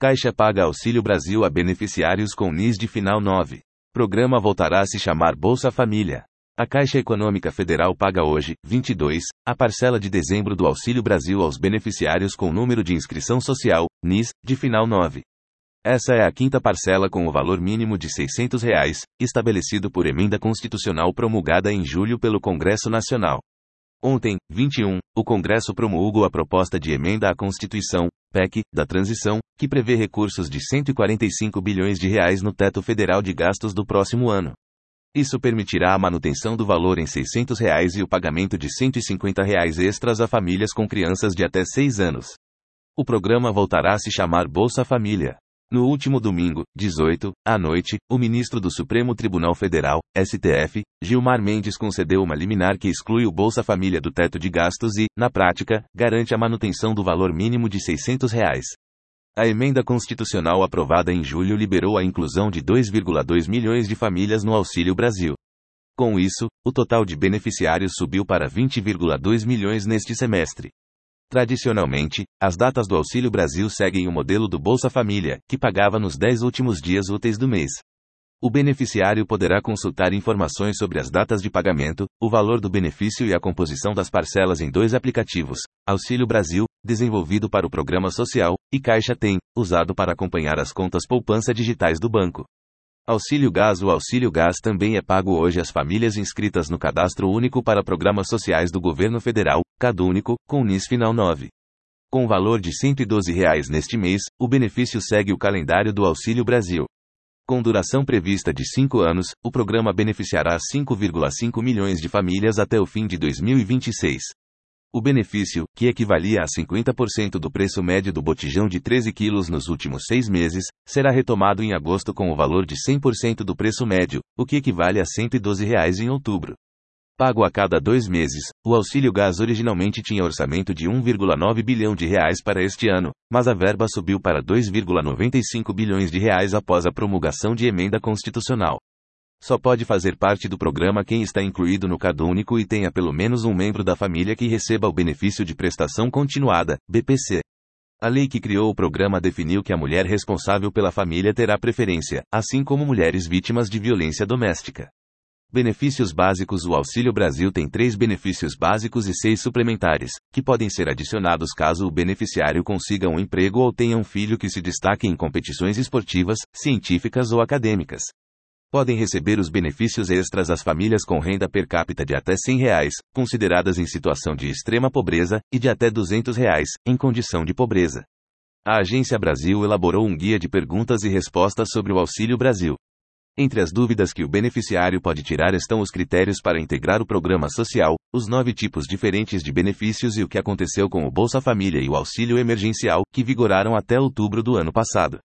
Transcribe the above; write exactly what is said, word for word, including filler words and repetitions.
Caixa paga Auxílio Brasil a beneficiários com N I S de final nove. Programa voltará a se chamar Bolsa Família. A Caixa Econômica Federal paga hoje, vinte e dois, a parcela de dezembro do Auxílio Brasil aos beneficiários com número de inscrição social, N I S, de final nove. Essa é a quinta parcela com o valor mínimo de seiscentos reais, estabelecido por emenda constitucional promulgada em julho pelo Congresso Nacional. Ontem, vinte e um, o Congresso promulgou a proposta de emenda à Constituição, P E C, da transição, que prevê recursos de cento e quarenta e cinco bilhões de reais no teto federal de gastos do próximo ano. Isso permitirá a manutenção do valor em seiscentos reais e o pagamento de cento e cinquenta reais extras a famílias com crianças de até seis anos. O programa voltará a se chamar Bolsa Família. No último domingo, dezoito, à noite, o ministro do Supremo Tribunal Federal, S T F, Gilmar Mendes concedeu uma liminar que exclui o Bolsa Família do teto de gastos e, na prática, garante a manutenção do valor mínimo de seiscentos reais. A emenda constitucional aprovada em julho liberou a inclusão de dois vírgula dois milhões de famílias no Auxílio Brasil. Com isso, o total de beneficiários subiu para vinte vírgula dois milhões neste semestre. Tradicionalmente, as datas do Auxílio Brasil seguem o modelo do Bolsa Família, que pagava nos dez últimos dias úteis do mês. O beneficiário poderá consultar informações sobre as datas de pagamento, o valor do benefício e a composição das parcelas em dois aplicativos: Auxílio Brasil, desenvolvido para o Programa Social, e Caixa Tem, usado para acompanhar as contas poupança digitais do banco. Auxílio Gás. O Auxílio Gás também é pago hoje às famílias inscritas no Cadastro Único para Programas Sociais do Governo Federal, CadÚnico, com N I S final nove. Com valor de cento e doze reais neste mês, o benefício segue o calendário do Auxílio Brasil. Com duração prevista de cinco anos, o programa beneficiará cinco vírgula cinco milhões de famílias até o fim de dois mil e vinte e seis. O benefício, que equivalia a cinquenta por cento do preço médio do botijão de treze quilos nos últimos seis meses, será retomado em agosto com o valor de cem por cento do preço médio, o que equivale a cento e doze reais em outubro. Pago a cada dois meses, o Auxílio Gás originalmente tinha orçamento de um vírgula nove bilhão de reais para este ano, mas a verba subiu para dois vírgula noventa e cinco bilhões de reais após a promulgação de emenda constitucional. Só pode fazer parte do programa quem está incluído no CadÚnico e tenha pelo menos um membro da família que receba o benefício de prestação continuada, B P C. A lei que criou o programa definiu que a mulher responsável pela família terá preferência, assim como mulheres vítimas de violência doméstica. Benefícios básicos. O Auxílio Brasil tem três benefícios básicos e seis suplementares, que podem ser adicionados caso o beneficiário consiga um emprego ou tenha um filho que se destaque em competições esportivas, científicas ou acadêmicas. Podem receber os benefícios extras as famílias com renda per capita de até cem reais, consideradas em situação de extrema pobreza, e de até duzentos reais, em condição de pobreza. A Agência Brasil elaborou um guia de perguntas e respostas sobre o Auxílio Brasil. Entre as dúvidas que o beneficiário pode tirar estão os critérios para integrar o programa social, os nove tipos diferentes de benefícios e o que aconteceu com o Bolsa Família e o Auxílio Emergencial, que vigoraram até outubro do ano passado.